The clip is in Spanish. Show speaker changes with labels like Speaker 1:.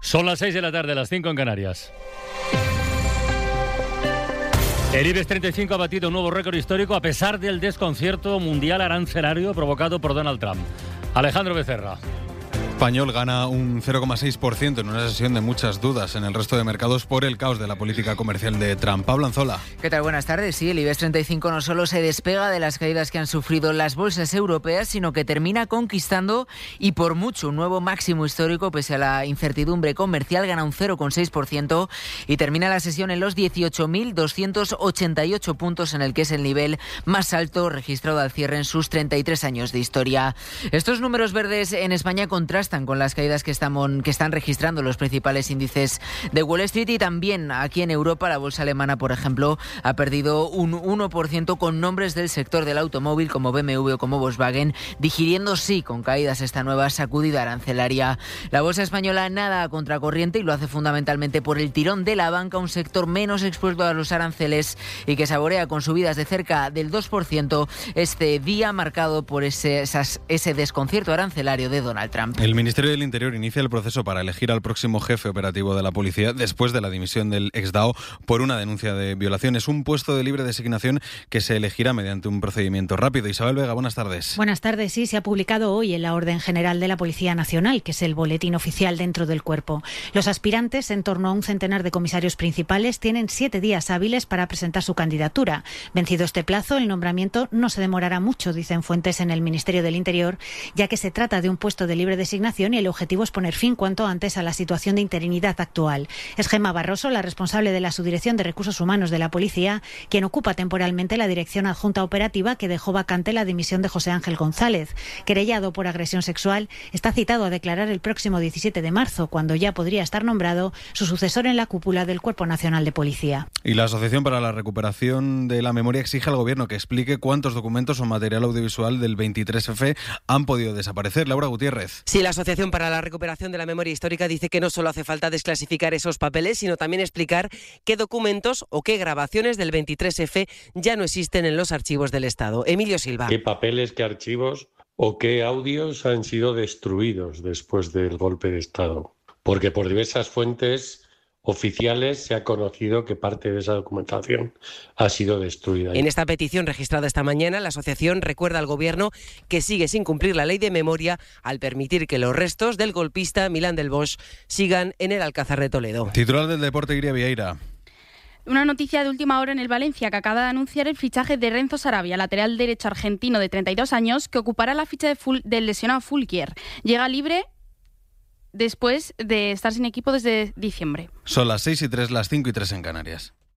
Speaker 1: Son las 6 de la tarde, las 5 en Canarias. El IBEX 35 ha batido un nuevo récord histórico a pesar del desconcierto mundial arancelario provocado por Donald Trump. Alejandro Becerra.
Speaker 2: Español gana un 0,6% en una sesión de muchas dudas en el resto de mercados por el caos de la política comercial de Trump. Pablo Anzola.
Speaker 3: ¿Qué tal? Buenas tardes. Sí, el IBEX 35 no solo se despega de las caídas que han sufrido las bolsas europeas, sino que termina conquistando, y por mucho, un nuevo máximo histórico pese a la incertidumbre comercial. Gana un 0,6% y termina la sesión en los 18.288 puntos, en el que es el nivel más alto registrado al cierre en sus 33 años de historia. Estos números verdes en España contrastan con las caídas que están registrando los principales índices de Wall Street, y también aquí en Europa la bolsa alemana, por ejemplo, ha perdido un 1%, con nombres del sector del automóvil como BMW o como Volkswagen digiriendo con caídas esta nueva sacudida arancelaria. La bolsa española nada a contracorriente y lo hace fundamentalmente por el tirón de la banca, un sector menos expuesto a los aranceles y que saborea con subidas de cerca del 2% este día marcado por ese desconcierto arancelario de Donald Trump.
Speaker 2: El Ministerio del Interior inicia el proceso para elegir al próximo jefe operativo de la policía después de la dimisión del exDAO por una denuncia de violación. Es un puesto de libre designación que se elegirá mediante un procedimiento rápido. Isabel Vega, buenas tardes.
Speaker 4: Buenas tardes. Sí, se ha publicado hoy en la Orden General de la Policía Nacional, que es el boletín oficial dentro del cuerpo. Los aspirantes, en torno a un centenar de comisarios principales, tienen 7 días hábiles para presentar su candidatura. Vencido este plazo, el nombramiento no se demorará mucho, dicen fuentes en el Ministerio del Interior, ya que se trata de un puesto de libre designación y el objetivo es poner fin cuanto antes a la situación de interinidad actual. Es Gemma Barroso, la responsable de la Subdirección de Recursos Humanos de la Policía, quien ocupa temporalmente la dirección adjunta operativa que dejó vacante la dimisión de José Ángel González. Querellado por agresión sexual, está citado a declarar el próximo 17 de marzo, cuando ya podría estar nombrado su sucesor en la cúpula del Cuerpo Nacional de Policía.
Speaker 2: Y la Asociación para la Recuperación de la Memoria exige al Gobierno que explique cuántos documentos o material audiovisual del 23F han podido desaparecer. Laura Gutiérrez.
Speaker 5: Sí, la Asociación para la Recuperación de la Memoria Histórica dice que no solo hace falta desclasificar esos papeles, sino también explicar qué documentos o qué grabaciones del 23F ya no existen en los archivos del Estado. Emilio Silva.
Speaker 6: ¿Qué papeles, qué archivos o qué audios han sido destruidos después del golpe de Estado? Porque por diversas fuentes oficiales se ha conocido que parte de esa documentación ha sido destruida.
Speaker 5: En esta petición registrada esta mañana, la asociación recuerda al Gobierno que sigue sin cumplir la ley de memoria al permitir que los restos del golpista Milán del Bosch sigan en el Alcázar de Toledo.
Speaker 2: Titular del deporte, Iria Vieira.
Speaker 7: Una noticia de última hora en el Valencia, que acaba de anunciar el fichaje de Renzo Sarabia, lateral derecho argentino de 32 años, que ocupará la ficha del lesionado Fulquier. Llega libre después de estar sin equipo desde diciembre.
Speaker 2: Son las 6:03, las 5:03 en Canarias.